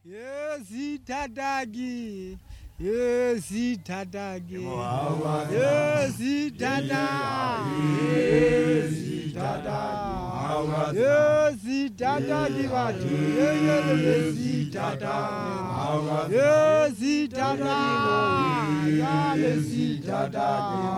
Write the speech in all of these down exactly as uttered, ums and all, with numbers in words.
Yes, Tadagi. Yes, Tadagi. Yes, Tada. Yes, Tada. Yes, Tadagi. Yes, Tada. Yes, Tada. Yes, Tada.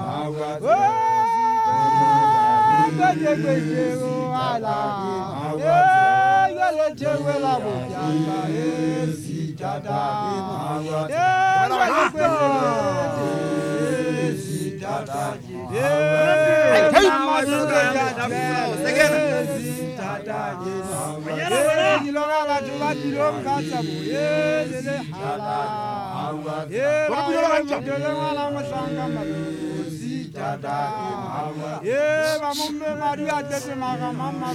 Yeah, I'm a Maria de Mamma.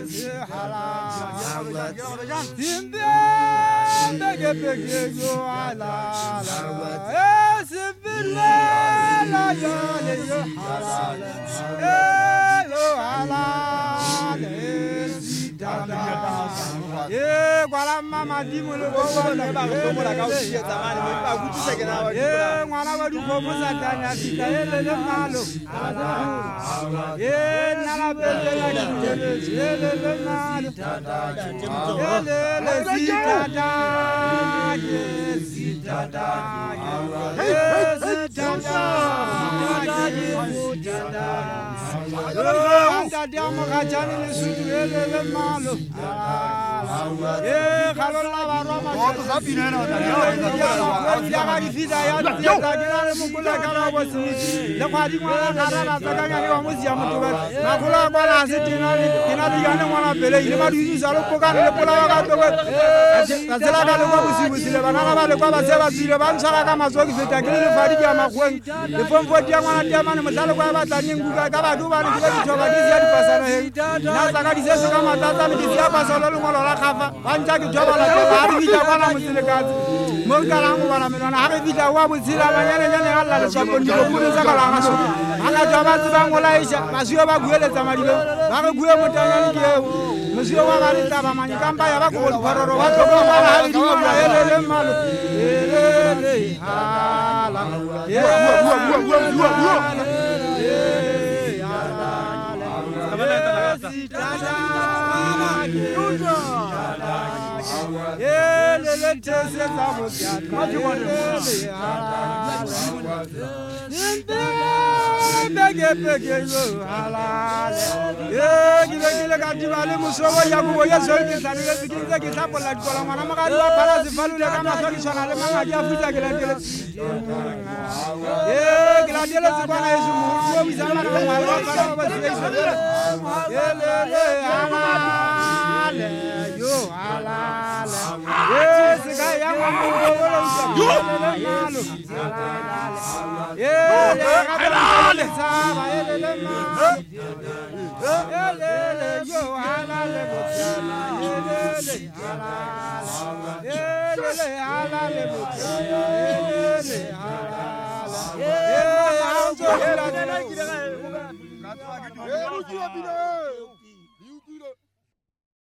Yeah, guarda mamma di mo lo guarda ba come la causa tamani mi fa gusto se che na yeah guarda va du come sa tanya sita ele le malo yeah nala belle la ele le malo ele le sita da sita da sita da anda diamo cacciare le sue le malo eh calola va Roma quanto sapine no ya ga di fida ya di da gina mo kula kana wa si le kwa di ngwana kana na sa kanya ni wa mo sia mo to ba na kula kwa na se tina ni tina di ga ne ngwana pele ile ma di sa lo ko ka le pola wa ka to ba ka tsela ka le kwa busi busi le bana ba le kwa ba se ba tsile ba ntshara ka mazo ki feta ke le fadi ya magweng le pompo di ngwana di amane mo tsalo kwa ba tsanye nguka ka ba du ba ni ke di thoba di sia di pasana he na sa ka di se ka matata ni di sia pasana lo ngolo la khafa ba ntja ke joba la ka ba di ja bana mo tsile ka mo ka la ngo bana me na ha be di ja wa bo tsila ba nyane nyane Allah le sa ko ndi ko pule sa ka la ngaso ala joba tsa ngola isha ba siyo ba guele tsa madi ba ga guwe mo tanya ni ke mo siyo wa ba ri tsa ba mani kamba ya ba ko lo baroro ba ko ba la ha di mo la ele le malo ele hala ye bua bua bua bua bua yeah, le tese za mo tia. What you want? Bege bege yo halal. Yeah, gile gile ka di vale musowa ya go ya so ke sa le bikin ke sa pola ko la mana ma ka para se falu le ka ma so ki sona le ma ya fuja gile gile. Yeah, gile gile se bana yesu mu ko mi sa ma ka ma ro ka ba se yesu. Yeah, le le halal. Yo halal. Yes, ga ya mo ko lo sa. Malu. Yeah, halal. Sa ba ele le ma. Ele le yo halal mo tsala. Ele le halal. Ele le halal mo tsala. Ele le halal. Yeah, anjo la de la.